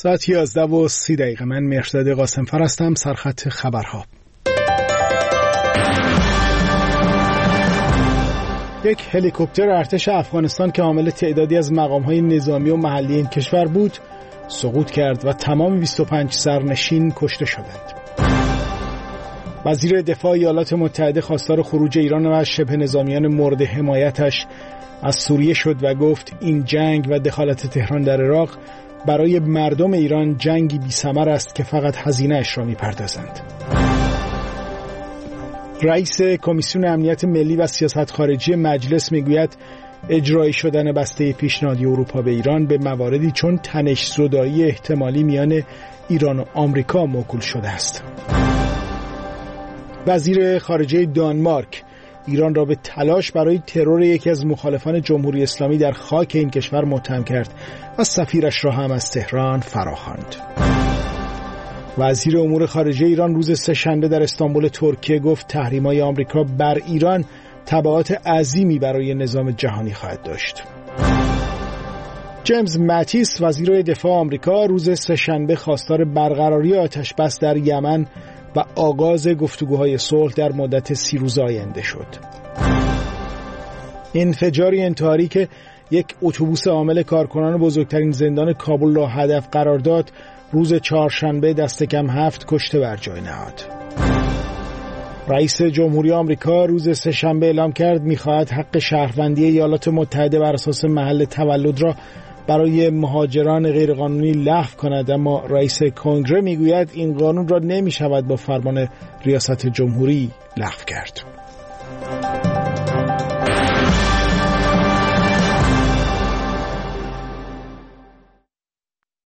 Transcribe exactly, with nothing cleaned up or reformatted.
ساعت یازده و سی دقیقه. من مهرداد قاسمفر هستم. سرخط خبرها. یک هلیکوپتر ارتش افغانستان که حامل تعدادی از مقام‌های نظامی و محلی این کشور بود سقوط کرد و تمام بیست و پنج سرنشین کشته شدند. وزیر دفاع ایالات متحده خواستار خروج ایران و شبه نظامیان مورد حمایتش از سوریه شد و گفت این جنگ و دخالت تهران در عراق برای مردم ایران جنگی بی‌ثمر است که فقط هزینه‌اش را می‌پردازند. رئیس کمیسیون امنیت ملی و سیاست خارجی مجلس میگوید اجرایی شدن بسته پیشنهادی اروپا به ایران به مواردی چون تنش‌زدایی احتمالی میان ایران و آمریکا موکول شده است. وزیر خارجه دانمارک ایران را به تلاش برای ترور یکی از مخالفان جمهوری اسلامی در خاک این کشور متهم کرد و سفیرش را هم از تهران فراخواند. وزیر امور خارجه ایران روز سه‌شنبه در استانبول ترکیه گفت تحریم‌های آمریکا بر ایران تبعات عظیمی برای نظام جهانی خواهد داشت. جیمز ماتیس وزیر دفاع آمریکا روز سه‌شنبه خواستار برقراری آتش بس در یمن و آغاز گفتگوهای صلح در مدت سی روز آینده شد. انفجاری انتحاری که یک اتوبوس حامل کارکنان بزرگترین زندان کابل را هدف قرار داد روز چهارشنبه دست کم هفت کشته بر جای نهاد. رئیس جمهوری آمریکا روز سه‌شنبه اعلام کرد می‌خواهد حق شهروندی ایالات متحده بر اساس محل تولد را برای مهاجران غیرقانونی لغو کند، اما رئیس کنگره میگوید این قانون را نمی‌شود با فرمان ریاست جمهوری لغو کرد.